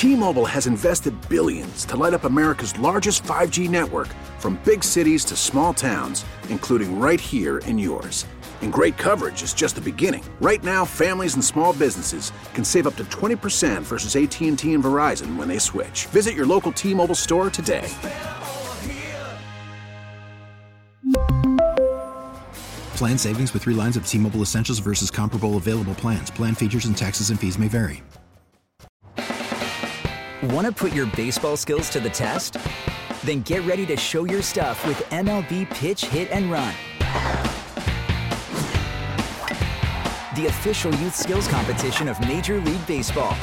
T-Mobile has invested billions to light up America's largest 5G network, from big cities to small towns, including right here in yours. And great coverage is just the beginning. Right now, families and small businesses can save up to 20% versus AT&T and Verizon when they switch. Visit your local T-Mobile store today. Plan savings with 3 lines of T-Mobile Essentials versus comparable available plans. Plan features and taxes and fees may vary. Want to put your baseball skills to the test? Then get ready to show your stuff with MLB Pitch, Hit, and Run. The official youth skills competition of Major League Baseball.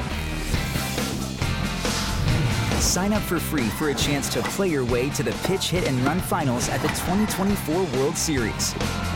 Sign up for free for a chance to play your way to the Pitch, Hit, and Run finals at the 2024 World Series.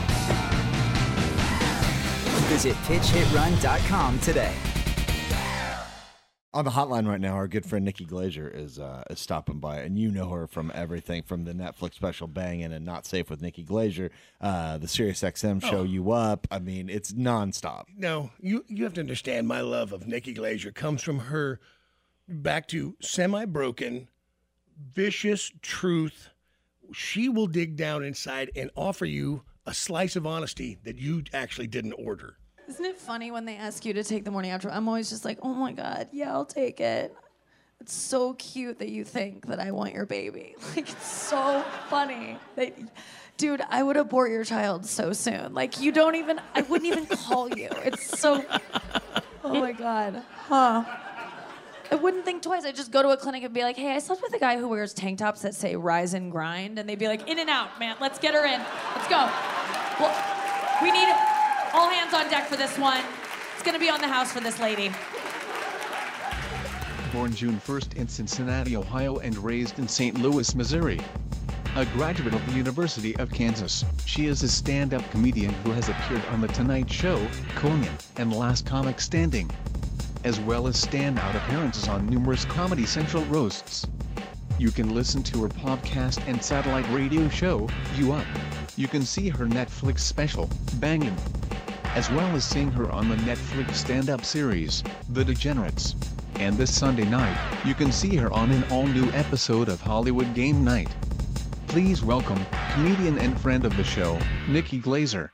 Visit pitchhitrun.com today. On the hotline right now, our good friend Nikki Glazer is stopping by, and you know her from everything from the Netflix special Bangin' and Not Safe with Nikki Glazer, the SiriusXM show You Up. I mean, it's nonstop. No, you have to understand, my love of Nikki Glazer comes from her back to semi-broken, vicious truth. She will dig down inside and offer you a slice of honesty that you actually didn't order. Isn't it funny when they ask you to take the morning after? I'm always just like, oh my God, yeah, I'll take it. It's so cute that you think that I want your baby. Like, it's so funny. Dude, I would abort your child so soon. Like, I wouldn't even call you. It's so, oh my God. Huh. I wouldn't think twice. I'd just go to a clinic and be like, hey, I slept with a guy who wears tank tops that say rise and grind. And they'd be like, in and out, man. Let's get her in. Let's go. Well, we need all hands on deck for this one. It's going to be on the house for this lady. Born June 1st in Cincinnati, Ohio, and raised in St. Louis, Missouri. A graduate of the University of Kansas, she is a stand-up comedian who has appeared on The Tonight Show, Conan, and Last Comic Standing, as well as standout appearances on numerous Comedy Central roasts. You can listen to her podcast and satellite radio show, You Up. You can see her Netflix special, Bangin', as well as seeing her on the Netflix stand-up series, The Degenerates. And this Sunday night, you can see her on an all-new episode of Hollywood Game Night. Please welcome, comedian and friend of the show, Nikki Glazer.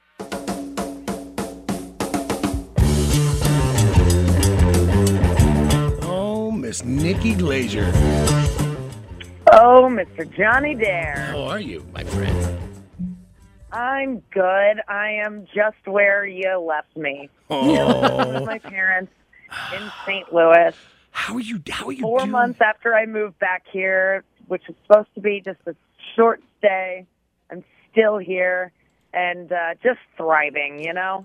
Oh, Miss Nikki Glazer. Oh, Mr. Johnny Dare. How are you, my friend? I'm good. I am just where you left me. Oh. With my parents in St. Louis. How are you 4 doing? months after I moved back here, which was supposed to be just a short stay. I'm still here and just thriving, you know?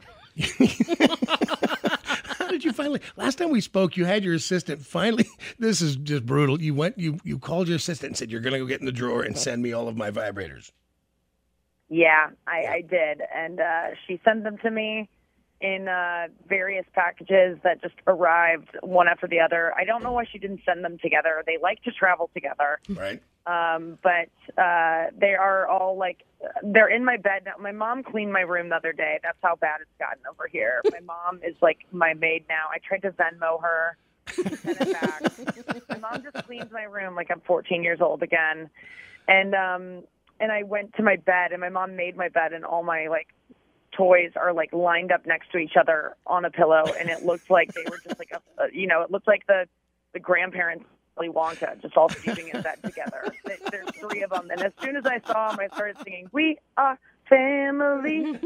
How did you finally? Last time we spoke, you had your assistant finally. This is just brutal. You went, you called your assistant and said, you're going to go get in the drawer and send me all of my vibrators. Yeah, I did. And she sent them to me in various packages that just arrived one after the other. I don't know why she didn't send them together. They like to travel together. Right. But they are all they're in my bed now. My mom cleaned my room the other day. That's how bad it's gotten over here. My mom is like my maid now. I tried to Venmo her. Send it back. My mom just cleans my room like I'm 14 years old again. And I went to my bed, and my mom made my bed, and all my toys are lined up next to each other on a pillow, and it looked like they were just it looked like the grandparents, Willy Wonka, just all sleeping in bed together. There's 3 of them, and as soon as I saw them, I started singing, "We are family."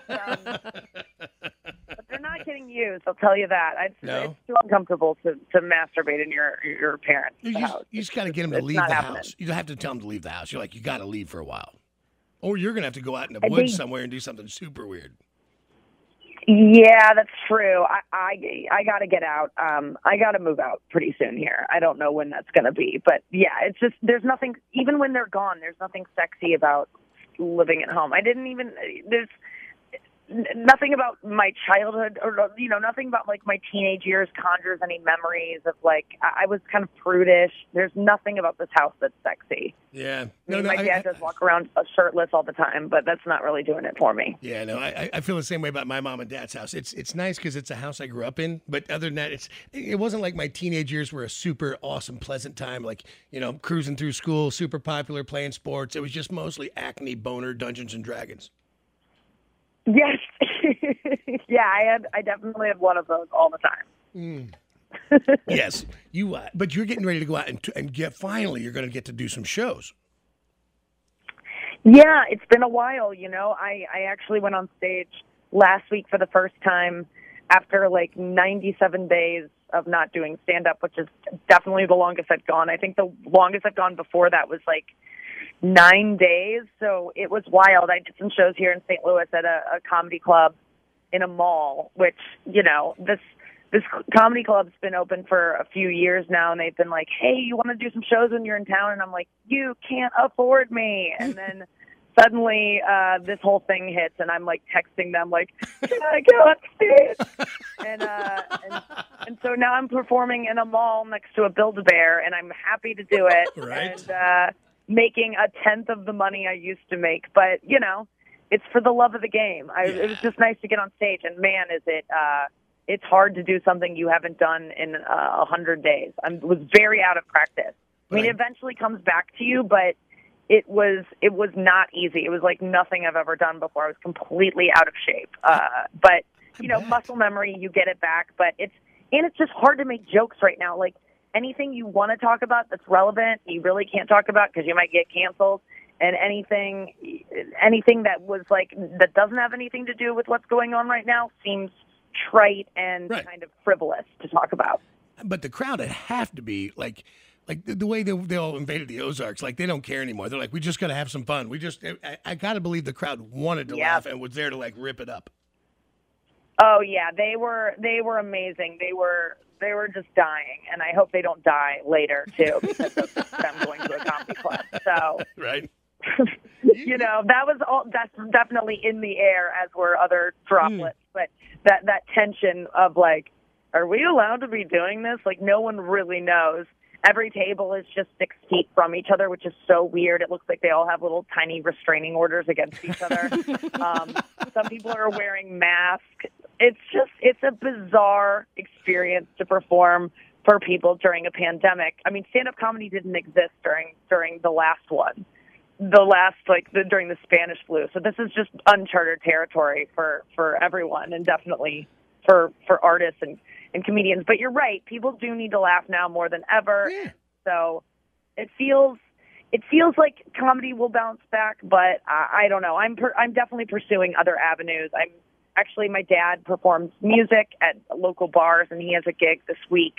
But they're not getting used, I'll tell you that. It's too uncomfortable to masturbate in your parents' house. You just got to get them to leave the house. You don't have to tell them to leave the house. You're like, you got to leave for a while. Or you're going to have to go out in the woods somewhere and do something super weird. Yeah, that's true. I got to get out. I got to move out pretty soon here. I don't know when that's going to be. But, yeah, it's just there's nothing, even when they're gone, there's nothing sexy about living at home. nothing about my childhood or, you know, nothing about like my teenage years conjures any memories of like, I was kind of prudish. There's nothing about this house that's sexy. Yeah. My dad does walk around shirtless all the time, but that's not really doing it for me. Yeah, no, I feel the same way about my mom and dad's house. It's nice because it's a house I grew up in, but other than that, it wasn't like my teenage years were a super awesome, pleasant time, like, you know, cruising through school, super popular, playing sports. It was just mostly acne, boner, Dungeons and Dragons. Yes. Yeah, I definitely had one of those all the time. Yes, but you're getting ready to go out and finally you're going to get to do some shows. Yeah, it's been a while, you know. I actually went on stage last week for the first time after like 97 days of not doing stand-up, which is definitely the longest I've gone. I think the longest I've gone before that was like 9 days, so it was wild. I did some shows here in St. Louis at a comedy club in a mall, which, you know, this comedy club's been open for a few years now, and they've been like, hey, you want to do some shows when you're in town? And I'm like, you can't afford me. And then suddenly this whole thing hits, and I'm like texting them like, can I go on stage? And so now I'm performing in a mall next to a Build-A-Bear, and I'm happy to do it. Right. And making 1/10 of the money I used to make. But, you know, it's for the love of the game. It was just nice to get on stage, and man, is it it's hard to do something you haven't done in 100 days. I was very out of practice. I mean, it eventually comes back to you, but it was not easy. It was like nothing I've ever done before. I was completely out of shape. But, you know, muscle memory, you get it back. But it's just hard to make jokes right now. Like, anything you want to talk about that's relevant, you really can't talk about because you might get canceled. And anything that was like, that doesn't have anything to do with what's going on right now seems trite and kind of frivolous to talk about. But the crowd would have to be like the way they all invaded the Ozarks, like they don't care anymore. They're like, we just got to have some fun. I got to believe the crowd wanted to laugh and was there to like rip it up. Oh yeah, they were amazing. They were just dying, and I hope they don't die later too because of them going to a comedy club. So right. You know, that was all. That's definitely in the air, as were other droplets. But that tension of like, are we allowed to be doing this? Like, no one really knows. Every table is just 6 feet from each other, which is so weird. It looks like they all have little tiny restraining orders against each other. Some people are wearing masks. It's a bizarre experience to perform for people during a pandemic. I mean, stand-up comedy didn't exist during the last one. During the Spanish flu. So this is just uncharted territory for everyone, and definitely for artists and comedians. But you're right, people do need to laugh now more than ever. Yeah. So it feels like comedy will bounce back, but I don't know. I'm definitely pursuing other avenues. My dad performs music at local bars, and he has a gig this week.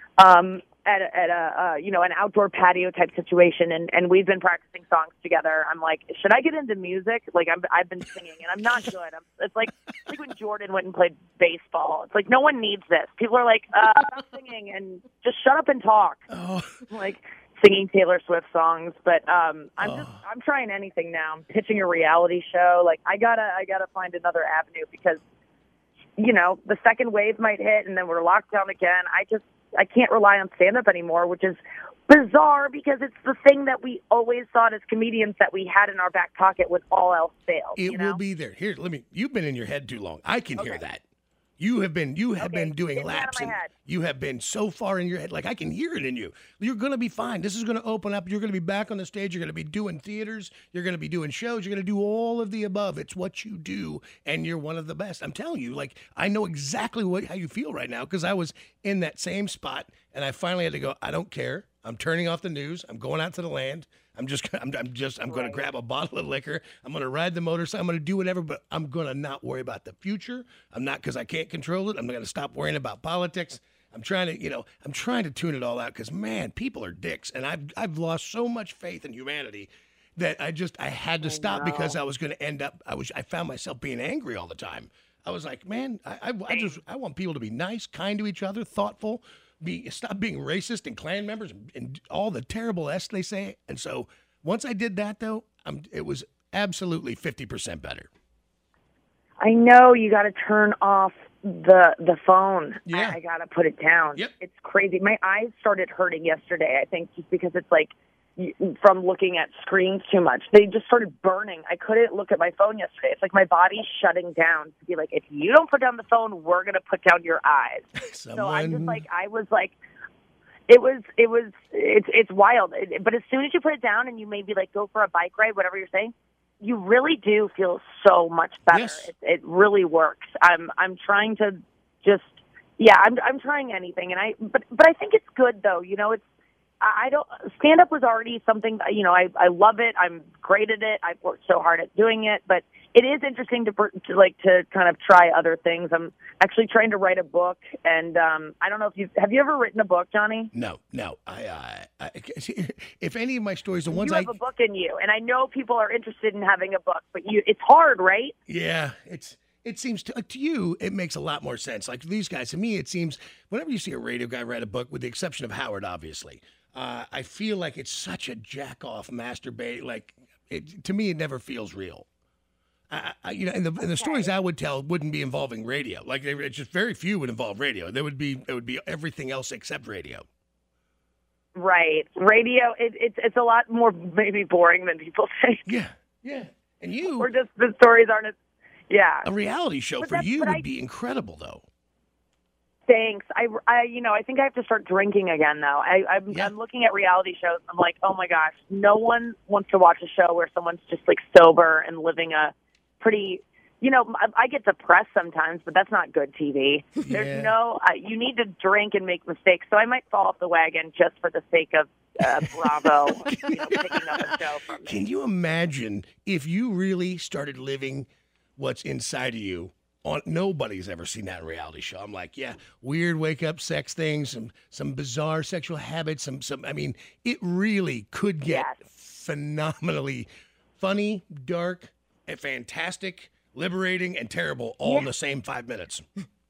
At an outdoor patio type situation, and we've been practicing songs together. I'm like, should I get into music? Like I've been singing, and I'm not good. It's like when Jordan went and played baseball. It's like no one needs this. People are like, stop singing and just shut up and talk. Oh. Like singing Taylor Swift songs, but I'm trying anything now. I'm pitching a reality show. Like I gotta find another avenue because, you know, the second wave might hit, and then we're locked down again. I can't rely on stand-up anymore, which is bizarre because it's the thing that we always thought as comedians that we had in our back pocket when all else failed. It will be there. Here, you've been in your head too long. I can hear that. You have been doing laps, and you have been so far in your head. Like I can hear it in you. You're going to be fine. This is going to open up. You're going to be back on the stage. You're going to be doing theaters. You're going to be doing shows. You're going to do all of the above. It's what you do, and you're one of the best. I'm telling you. Like I know exactly how you feel right now because I was in that same spot, and I finally had to go. I don't care. I'm turning off the news. I'm going out to the land. I'm going to grab a bottle of liquor. I'm going to ride the motorcycle. I'm going to do whatever, but I'm going to not worry about the future. I'm not, because I can't control it. I'm going to stop worrying about politics. I'm trying to tune it all out because, man, people are dicks. And I've lost so much faith in humanity that I had to stop because I was going to end up, I found myself being angry all the time. I was like, man, I want people to be nice, kind to each other, thoughtful. Stop being racist and Klan members and all the terrible S they say. And so once I did that, though, it was absolutely 50% better. I know you got to turn off the phone. Yeah. I got to put it down. Yep. It's crazy. My eyes started hurting yesterday, I think, just because it's like from looking at screens too much. They just started burning. I couldn't look at my phone yesterday. It's like my body's shutting down to be like, if you don't put down the phone, we're going to put down your eyes. So I'm just like, it's wild. But as soon as you put it down and you maybe like go for a bike ride, whatever you're saying, you really do feel so much better. Yes. It really works. I'm trying to just, I'm trying anything, but I think it's good though. You know, stand up was already something, you know, I love it. I'm great at it. I've worked so hard at doing it, but it is interesting to kind of try other things. I'm actually trying to write a book, and I don't know if have you ever written a book, Johnny? No. If any of my stories, the ones you have a book in you, and I know people are interested in having a book, but it's hard, right? Yeah, it seems to you, it makes a lot more sense. Like these guys, to me, it seems whenever you see a radio guy write a book, with the exception of Howard, obviously, I feel like it's such a jack off, masturbate. Like to me, it never feels real. You know, and the stories I would tell wouldn't be involving radio. Like it's just very few would involve radio. It would be everything else except radio. Right, radio. It's a lot more maybe boring than people think. Yeah. And you, or just the stories aren't as. Yeah. A reality show for you would be incredible, though. Thanks. I think I have to start drinking again, though. I'm looking at reality shows. I'm like, oh my gosh, no one wants to watch a show where someone's just like sober and living a pretty. You know, I get depressed sometimes, but that's not good TV. There's you need to drink and make mistakes. So I might fall off the wagon just for the sake of Bravo, picking up a show from me. Can you imagine if you really started living what's inside of you? Nobody's ever seen that reality show. I'm like, weird wake up sex things, some bizarre sexual habits, some. I mean, it really could get phenomenally funny, dark, and fantastic, liberating, and terrible all in the same 5 minutes.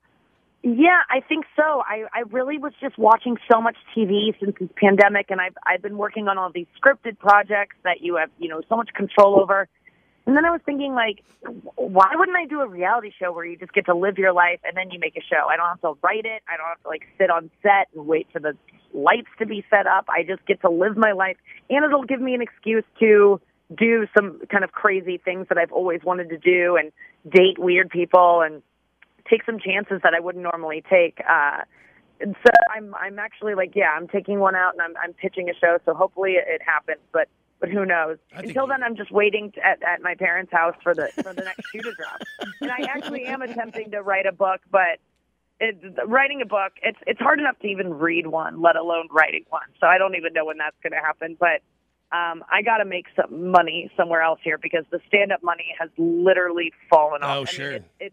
Yeah, I think so. I really was just watching so much TV since this pandemic, and I've been working on all these scripted projects that you have, so much control over. And then I was thinking, like, why wouldn't I do a reality show where you just get to live your life and then you make a show? I don't have to write it. I don't have to, like, sit on set and wait for the lights to be set up. I just get to live my life, and it'll give me an excuse to do some kind of crazy things that I've always wanted to do and date weird people and take some chances that I wouldn't normally take. And so I'm actually like, I'm taking one out and I'm pitching a show. So hopefully it happens, but who knows? Until then, I'm just waiting at my parents' house for the next shoe to drop. And I actually am attempting to write a book, but writing a book, it's hard enough to even read one, let alone writing one. So I don't even know when that's going to happen. But I got to make some money somewhere else here because the stand-up money has literally fallen off. Oh, sure. Mean, it's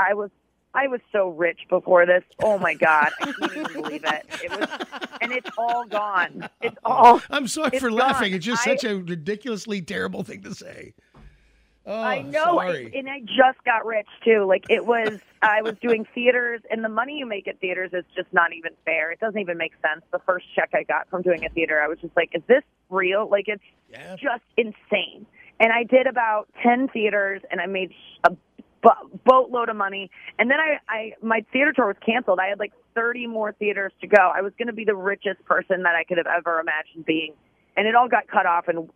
I was so rich before this. Oh my God, I can't even believe it. And it's all gone. It's all. I'm sorry for laughing. It's just such a ridiculously terrible thing to say. Oh, I know, sorry. And I just got rich too. Like I was doing theaters, and the money you make at theaters is just not even fair. It doesn't even make sense. The first check I got from doing a theater, I was just like, "Is this real?" Like it's just insane. And I did about 10 theaters, and I made a boatload of money. And then my theater tour was canceled. I had like 30 more theaters to go. I was going to be the richest person that I could have ever imagined being. And it all got cut off and,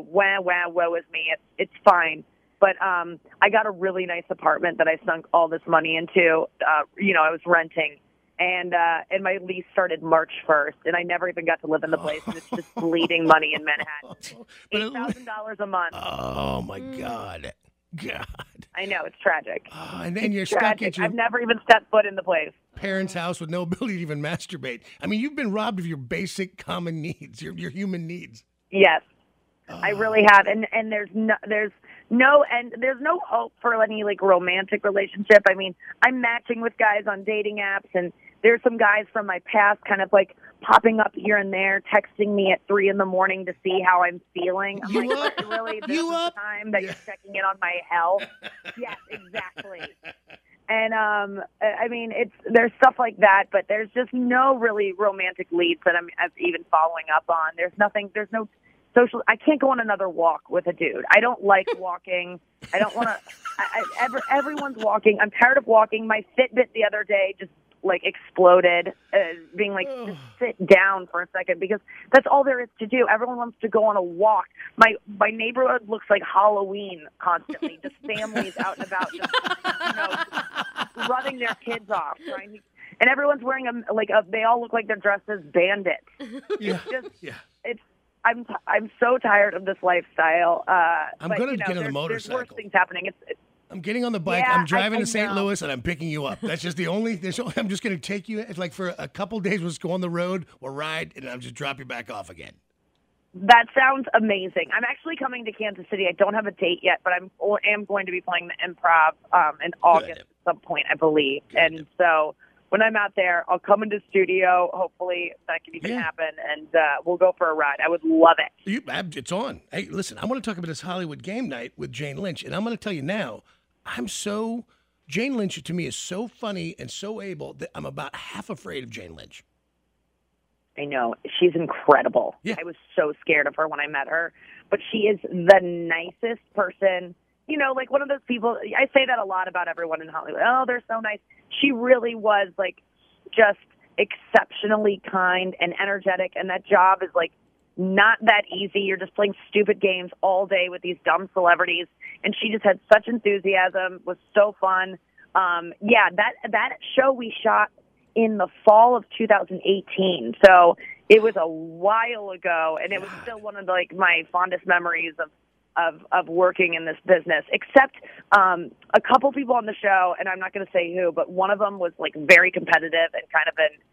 woe is me. It's fine. But I got a really nice apartment that I sunk all this money into. I was renting. And my lease started March 1st. And I never even got to live in the place. And it's just bleeding money in Manhattan. $8,000 a month. Oh, my God. I know, it's tragic. And then you're tragic. stuck at your I've never even stepped foot in the place. Parents' house with no ability to even masturbate. I mean, you've been robbed of your basic common needs, your human needs. Yes, I really have. And there's no hope for any like romantic relationship. I mean, I'm matching with guys on dating apps, and there's some guys from my past kind of like popping up here and there, texting me at 3 a.m. to see how I'm feeling. I'm like, really, this is the time that you're checking in on my health? Yes, exactly. And I mean, there's stuff like that, but there's just no really romantic leads that I'm even following up on. There's social. I can't go on another walk with a dude. I don't like walking. I don't want to. Everyone's walking. I'm tired of walking. My Fitbit the other day just like exploded, being like, just sit down for a second, because that's all there is to do. Everyone wants to go on a walk. My neighborhood looks like Halloween constantly. Just families out and about, just running their kids off, trying to. And everyone's wearing they all look like they're dressed as bandits. Yeah. I'm so tired of this lifestyle. I'm going to get on the motorcycle. There's worse things happening. I'm getting on the bike. Yeah, I'm driving to St. know. Louis, and I'm picking you up. That's just the only. I'm just going to take you. It's like for a couple days. We'll just go on the road. We'll ride, and I'll just drop you back off again. That sounds amazing. I'm actually coming to Kansas City. I don't have a date yet, but I am going to be playing the Improv in August at some point, I believe. Good. And so when I'm out there, I'll come into studio. Hopefully that can even happen, and we'll go for a ride. I would love it. It's on. Hey, listen, I want to talk about this Hollywood game night with Jane Lynch, and I'm going to tell you now, Jane Lynch to me is so funny and so able that I'm about half afraid of Jane Lynch. I know. She's incredible. Yeah. I was so scared of her when I met her, but she is the nicest person. You know, like one of those people, I say that a lot about everyone in Hollywood. Oh, they're so nice. She really was like just exceptionally kind and energetic, and that job is like not that easy. You're just playing stupid games all day with these dumb celebrities, and she just had such enthusiasm, was so fun. That show we shot in the fall of 2018, so it was a while ago, and it was still one of my fondest memories of working in this business, except a couple people on the show, and I'm not going to say who, but one of them was like very competitive and kind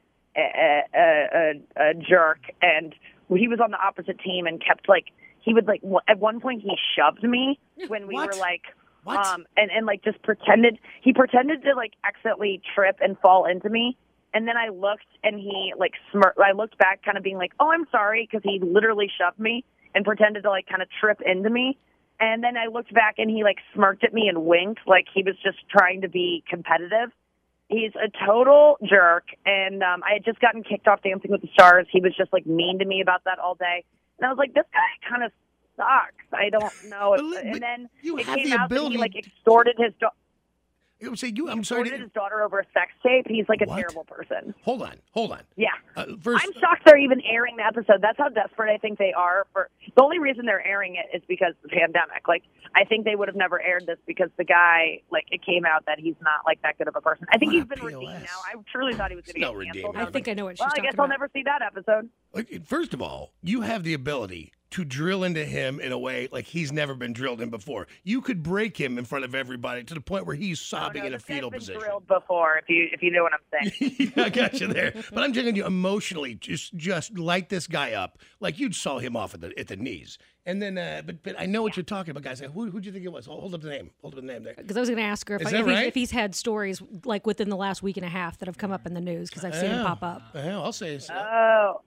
of a jerk, and he was on the opposite team and kept at one point he shoved me when we were like, and like just pretended to like accidentally trip and fall into me. And then I looked and he like smirked. I looked back kind of being like, oh, I'm sorry, because he literally shoved me and pretended to like kind of trip into me. And then I looked back and he like smirked at me and winked like he was just trying to be competitive. He's a total jerk. And I had just gotten kicked off Dancing with the Stars. He was just like mean to me about that all day. And I was like, this guy kind of sucks. I don't know. And then it came out that he like extorted his daughter. I'm sorry. His daughter over a sex tape. He's like a terrible person. Hold on. Yeah. First, I'm shocked they're even airing the episode. That's how desperate I think they are. The only reason they're airing it is because of the pandemic. Like, I think they would have never aired this because the guy, like, it came out that he's not like that good of a person. I think he's been redeemed now. I truly thought he was going to get canceled. I think I know what she's talking about. I guess I'll never see that episode. First of all, you have the ability to drill into him in a way like he's never been drilled in before. You could break him in front of everybody to the point where he's sobbing in a fetal position. Drilled before, if you know what I'm saying. I got you there. But I'm telling you, emotionally, just light this guy up like you'd saw him off at the knees. And then, but I know what you're talking about, guys. Who'd you think it was? Hold up the name. Hold up the name there. Because I was going to ask her if he's had stories like within the last week and a half that have come up in the news, because I've seen him pop up. I'll say so. Oh.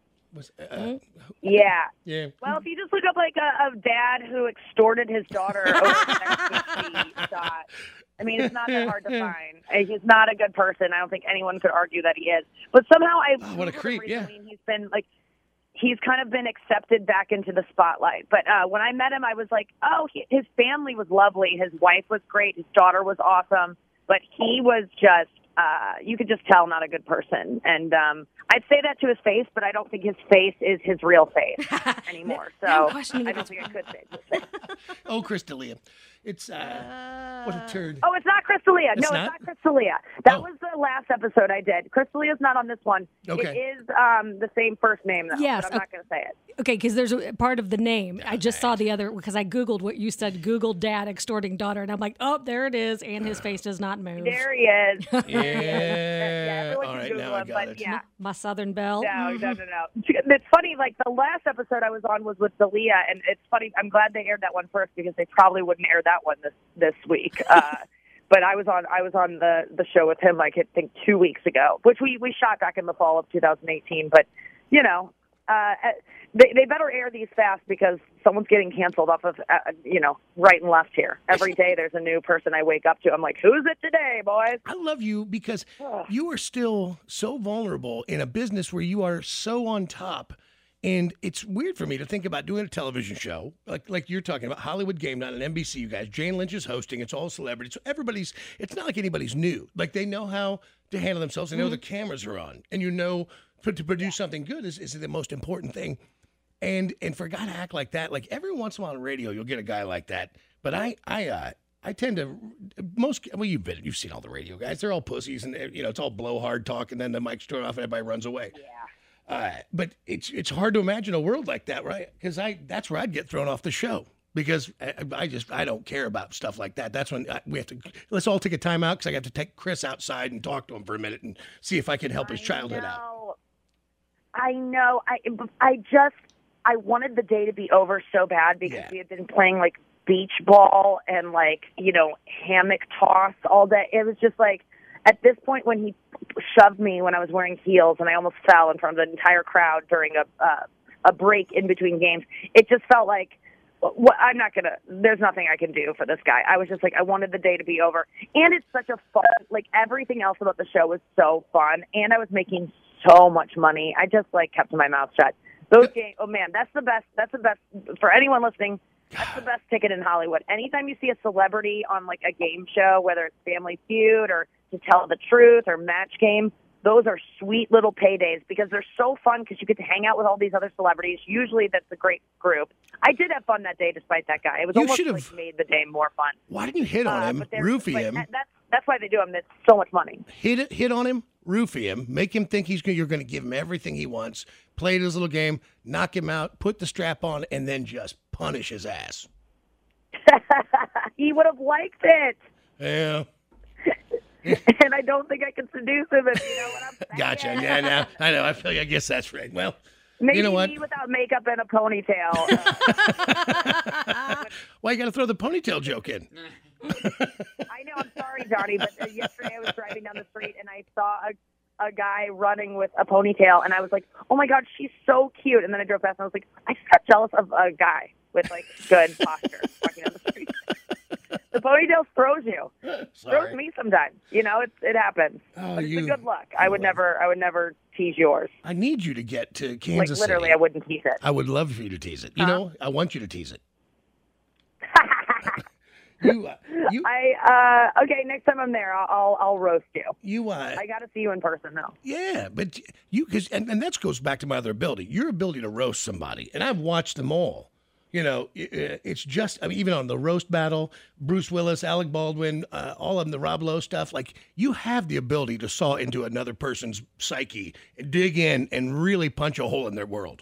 Yeah. Well, if you just look up like a dad who extorted his daughter over the next shot, I mean, it's not that hard to find. He's not a good person. I don't think anyone could argue that he is. But somehow what a creep! Yeah. He's been like, he's kind of been accepted back into the spotlight. But when I met him, I was like, oh, his family was lovely. His wife was great. His daughter was awesome. But he was just, you could just tell, not a good person. And I'd say that to his face, but I don't think his face is his real face anymore. So I don't think I could say it to his face. Oh, Chris D'Elia. It's, what a turd. Oh, it's not Chris D'Elia. No, it's not Chris D'Elia. That was the last episode I did. Chris D'Elia's not on this one. Okay. It is the same first name, though. Yes. But I'm not going to say it. Okay, because there's a part of the name. I just saw the other, because I Googled what you said, Google dad extorting daughter, and I'm like, oh, there it is, and his face does not move. There he is. Yeah. All right, now I got it. Yeah. My Southern Belle. No. It's funny, like, the last episode I was on was with D'Elia, and it's funny, I'm glad they aired that one first, because they probably wouldn't air that one this week. But I was on the show with him, like, I think 2 weeks ago, which we shot back in the fall of 2018. But, you know, they better air these fast, because someone's getting canceled off of, right and left here. Every day there's a new person I wake up to. I'm like, who's it today, boys? I love you because you are still so vulnerable in a business where you are so on top. And it's weird for me to think about doing a television show like you're talking about, Hollywood Game Night on NBC. You guys, Jane Lynch is hosting. It's all celebrities. So it's not like anybody's new. Like they know how to handle themselves. They know the cameras are on, and to produce something good is the most important thing. And for a guy to act like that, like every once in a while on radio, you'll get a guy like that. But I tend to you've seen all the radio guys. They're all pussies, and it's all blowhard talk, and then the mic's turned off, and everybody runs away. Yeah. But it's hard to imagine a world like that, right? Because that's where I'd get thrown off the show because I don't care about stuff like that. That's when let's all take a time out because I got to take Chris outside and talk to him for a minute and see if I can help his childhood out. I know. I wanted the day to be over so bad because we had been playing like beach ball and hammock toss all day. It was just like at this point when he shoved me when I was wearing heels and I almost fell in front of the entire crowd during a break in between games. It just felt like there's nothing I can do for this guy. I was just like, I wanted the day to be over. And it's such a fun, like everything else about the show was so fun. And I was making so much money. I just kept my mouth shut. Those games, oh man, that's the best for anyone listening. That's the best ticket in Hollywood. Anytime you see a celebrity on a game show, whether it's Family Feud or To Tell the Truth or Match Game, those are sweet little paydays because they're so fun because you get to hang out with all these other celebrities. Usually that's a great group. I did have fun that day despite that guy. It was almost made the day more fun. Why didn't you hit on him, roofie him? That's why they do him. It's so much money. Hit on him, roofie him, make him think you're going to give him everything he wants, play his little game, knock him out, put the strap on, and then just punish his ass. He would have liked it. Yeah. And I don't think I can seduce him if you know what I'm saying. Gotcha. Yeah, now I know. I guess that's right. Well, maybe you know what? me without makeup and a ponytail. Why you got to throw the ponytail joke in? I know. I'm sorry, Johnny, but yesterday I was driving down the street and I saw a guy running with a ponytail, and I was like, "Oh my God, she's so cute!" And then I drove past and I was like, "I just got jealous of a guy with good posture walking down the street." The ponytail throws you. Throws me sometimes. It happens. Oh, but it's a good luck. I would never tease yours. I need you to get to Kansas City. Literally, I wouldn't tease it. I would love for you to tease it. I want you to tease it. Okay, next time I'm there, I'll roast you. I got to see you in person though. Yeah, but and that goes back to my other ability. Your ability to roast somebody, and I've watched them all. It's just, even on the roast battle, Bruce Willis, Alec Baldwin, all of them, the Rob Lowe stuff, you have the ability to saw into another person's psyche and dig in and really punch a hole in their world.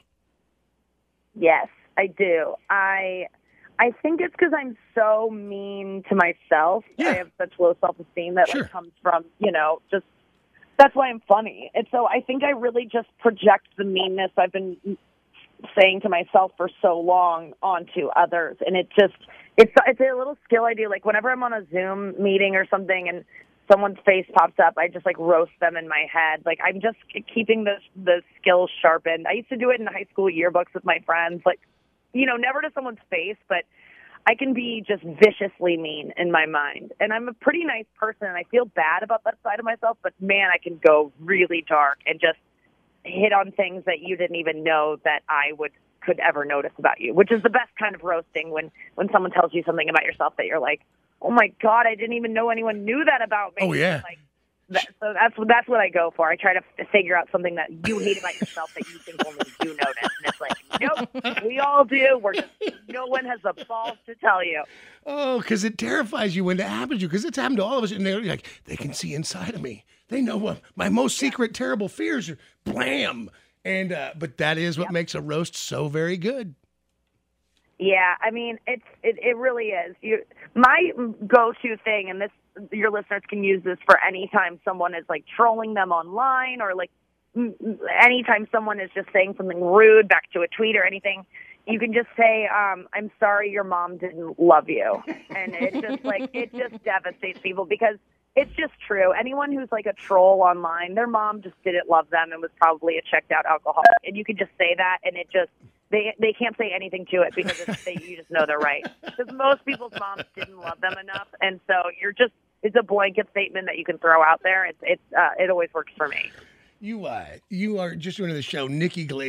Yes, I do. I think it's because I'm so mean to myself. Yeah. I have such low self-esteem that comes from, just, that's why I'm funny. And so I think I really just project the meanness I've been saying to myself for so long onto others. And it's a little skill I do. Whenever I'm on a Zoom meeting or something and someone's face pops up, I just roast them in my head. I'm just keeping the skills sharpened. I used to do it in high school yearbooks with my friends. Never to someone's face, but I can be just viciously mean in my mind. And I'm a pretty nice person, and I feel bad about that side of myself, but man, I can go really dark and just hit on things that you didn't even know that I could ever notice about you, which is the best kind of roasting when someone tells you something about yourself that you're like, oh my God, I didn't even know anyone knew that about me. Oh yeah. So that's what I go for. I try to figure out something that you hate about yourself that you think only you notice. And it's nope, we all do. No one has the balls to tell you. Oh, because it terrifies you when it happens to you, because it's happened to all of us. And they're like, they can see inside of me. They know what my most secret, terrible fears are. Blam. And but that is what makes a roast so very good. Yeah, it really is. My go-to thing, and your listeners can use this for any time someone is trolling them online, or anytime someone is just saying something rude back to a tweet or anything. You can just say, "I'm sorry, your mom didn't love you," and it just devastates people because it's just true. Anyone who's a troll online, their mom just didn't love them and was probably a checked-out alcoholic, and you can just say that, and it just. They can't say anything to it because you just know they're right. Because most people's moms didn't love them enough, and so it's a blanket statement that you can throw out there. It always works for me. You are just doing the show, Nikki Glaser,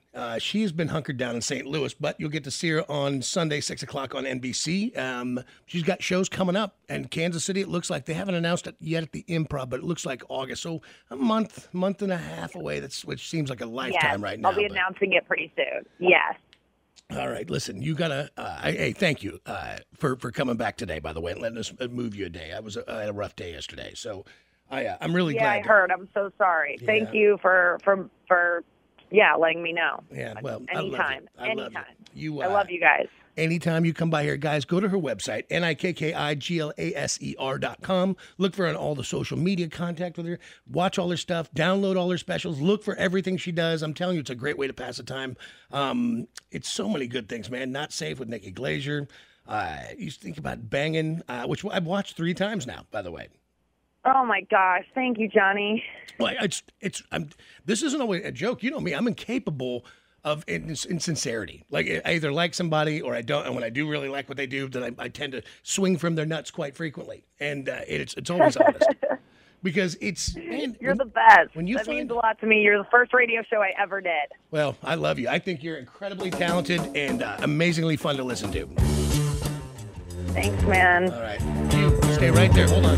She's been hunkered down in St. Louis, but you'll get to see her on Sunday, 6 o'clock on NBC. She's got shows coming up. And Kansas City, it looks like they haven't announced it yet at the Improv, but it looks like August. So a month and a half away, which seems like a lifetime right now. I'll be announcing it pretty soon. Yes. All right, listen, you gotta. Hey, thank you for coming back today. By the way, and letting us move you a day. I had a rough day yesterday, so I'm really glad. Yeah, I heard. I'm so sorry. Yeah. Thank you for letting me know. Yeah, well, anytime, I love you. I love you guys. Anytime you come by here, guys, go to her website, nikkiglaser.com. Look for her on all the social media, contact with her, watch all her stuff, download all her specials, look for everything she does. I'm telling you, it's a great way to pass the time. It's so many good things, man. Not Safe with Nikki Glaser. You think about Banging, which I've watched 3 times now, by the way. Oh my gosh! Thank you, Johnny. Well, this isn't always a joke. You know me. I'm incapable of insincerity. Like, I either like somebody or I don't. And when I do really like what they do, then I tend to swing from their nuts quite frequently. And it's always honest. Because you're the best. When that means a lot to me. You're the first radio show I ever did. Well, I love you. I think you're incredibly talented and amazingly fun to listen to. Thanks, man. All right. You stay right there. Hold on.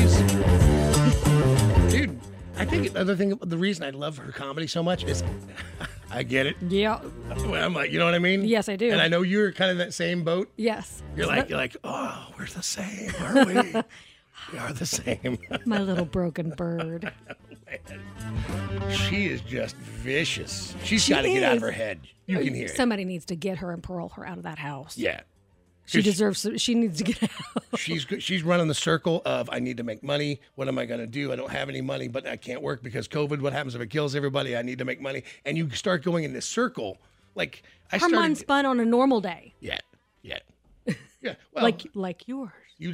Dude, I think the reason I love her comedy so much is I get it. Yeah. I'm like, you know what I mean? Yes, I do. And I know you're kind of that same boat. Yes. You're like, oh, we're the same, are we? We are the same. My little broken bird. She is just vicious. She's got to get out of her head. You can hear it. Somebody needs to get her and parole her out of that house. Yeah. She needs to get out. She's running the circle of, I need to make money. What am I going to do? I don't have any money, but I can't work because COVID. What happens if it kills everybody? I need to make money. And you start going in this circle. Like, her mind's spun on a normal day. Yeah. Well, like yours.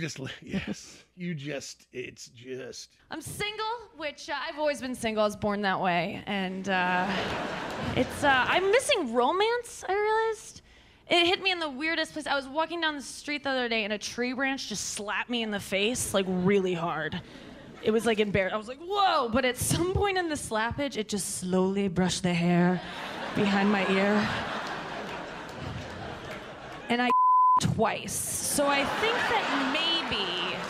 It's just. I'm single, which I've always been single. I was born that way. And I'm missing romance, I realized. It hit me in the weirdest place. I was walking down the street the other day and a tree branch just slapped me in the face, like really hard. It was like embarrassing. I was like, whoa. But at some point in the slappage, it just slowly brushed the hair behind my ear. And I twice. So I think that maybe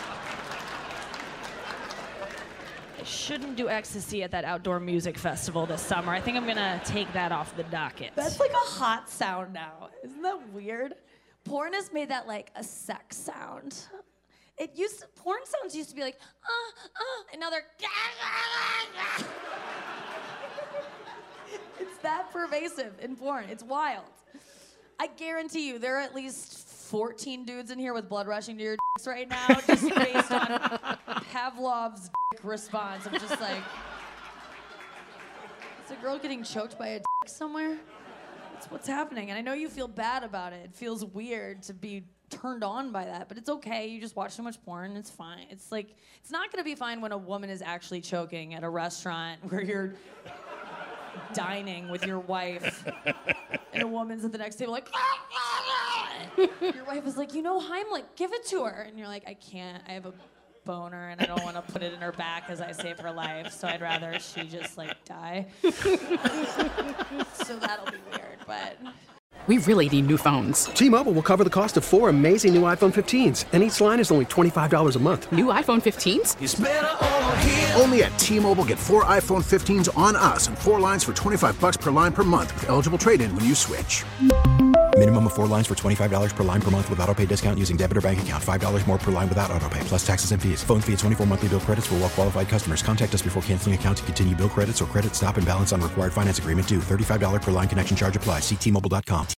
I shouldn't do ecstasy at that outdoor music festival this summer. I think I'm gonna take that off the docket. That's like a hot sound now. Isn't that weird? Porn has made that like a sex sound. Porn sounds used to be like, and now they're It's that pervasive in porn. It's wild. I guarantee you there are at least 14 dudes in here with blood rushing to your dicks right now, just based on Pavlov's dick response. I'm just like, is a girl getting choked by a dick somewhere? That's what's happening. And I know you feel bad about it. It feels weird to be turned on by that, but it's okay. You just watch so much porn, it's fine. It's like, it's not gonna be fine when a woman is actually choking at a restaurant where you're dining with your wife and a woman's at the next table like, your wife is like, Heimlich, give it to her. And you're like, I can't, I have a boner and I don't want to put it in her back as I save her life, so I'd rather she just like die. So that'll be weird, but... We really need new phones. T-Mobile will cover the cost of 4 amazing new iPhone 15s, and each line is only $25 a month. New iPhone 15s? It's better over here. Only at T-Mobile, get 4 iPhone 15s on us and 4 lines for $25 per line per month with eligible trade-in when you switch. Minimum of 4 lines for $25 per line per month with autopay discount using debit or bank account. $5 more per line without autopay, plus taxes and fees. Phone fee at 24 monthly bill credits for well-qualified customers. Contact us before canceling account to continue bill credits or credit stop and balance on required finance agreement due. $35 per line connection charge applies. See T-Mobile.com.